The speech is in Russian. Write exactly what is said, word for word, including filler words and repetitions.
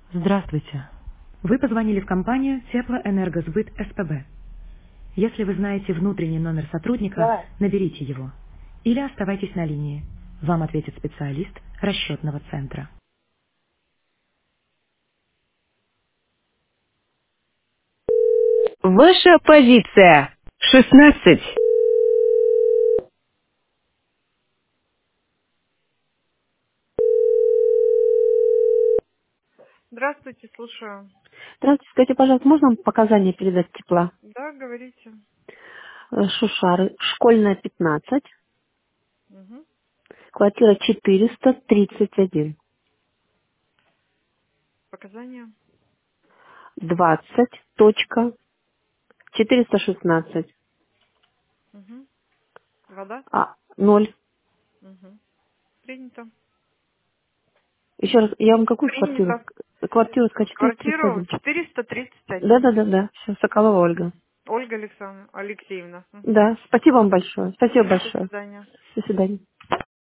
Здравствуйте. Вы позвонили в компанию Теплоэнергосбыт СПБ. Если вы знаете внутренний номер сотрудника, Давай. наберите его. Или оставайтесь на линии. Вам ответит специалист расчетного центра. Ваша позиция. шестнадцать. Здравствуйте, слушаю. Здравствуйте, скажите, пожалуйста, можно вам показания передать тепла? Да, говорите. Э, Шушары, школьная пятнадцать, Угу. квартира четыреста тридцать один, Показания. двадцать точка четыреста шестнадцать, Угу. Вода. а, ноль. Угу. Принято. Еще раз, я вам какую квартиру? Принято. Квартиру сказать четыреста тридцать Квартиру один. четыреста тридцать один. Да-да-да-да, все, Соколова Ольга. Ольга Александровна Алексеевна. Угу. Да, спасибо вам большое, спасибо До большое. свидания. До свидания.